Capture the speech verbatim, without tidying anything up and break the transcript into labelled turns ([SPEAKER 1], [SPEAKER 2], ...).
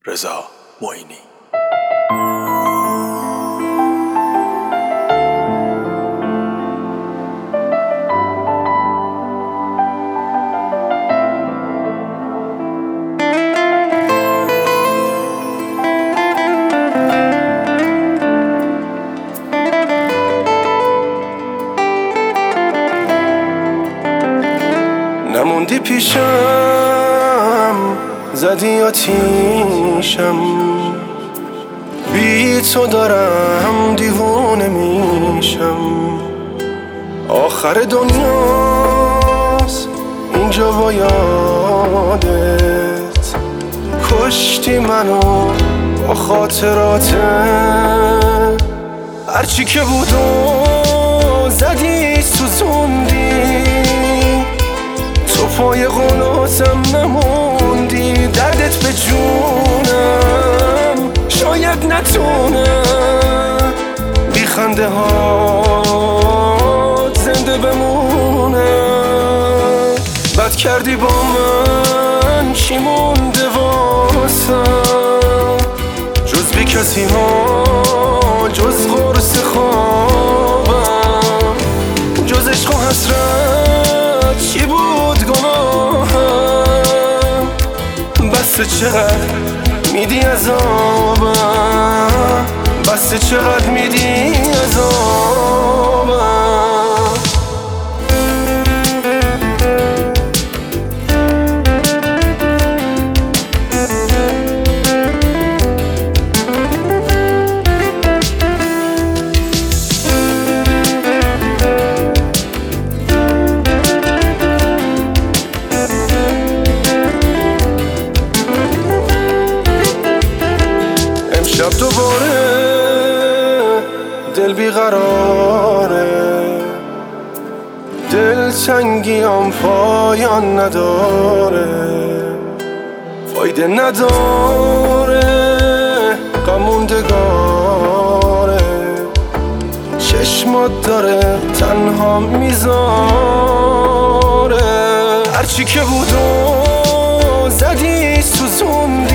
[SPEAKER 1] رضا معینی.
[SPEAKER 2] نموندی پیشم، زدی آتیشم، بی تو دارم دیوونه میشم. آخر دنیاست اینجا با یادت، کشتی منو با خاطراتت. هرچی که بود و زدی سوزوندی، تو پای قولاتم نموندی. دردت به جونم شاید نتونم بی خنده هات زنده بمونم. بد کردی با من، چی مونده واسم جز بی کسی ها، جز قرص خوابم، جز عشق و حسرت چی بود گناهم. بسه چقدر میدی عذابم، بسه چقدر میدی عذابم. شب دوباره دل بیقراره، دل تنگیام پایان نداره، فایده نداره غم موندگاره. چشمات داره تنها میذاره، هرچی که بود و زدی سوزوندی.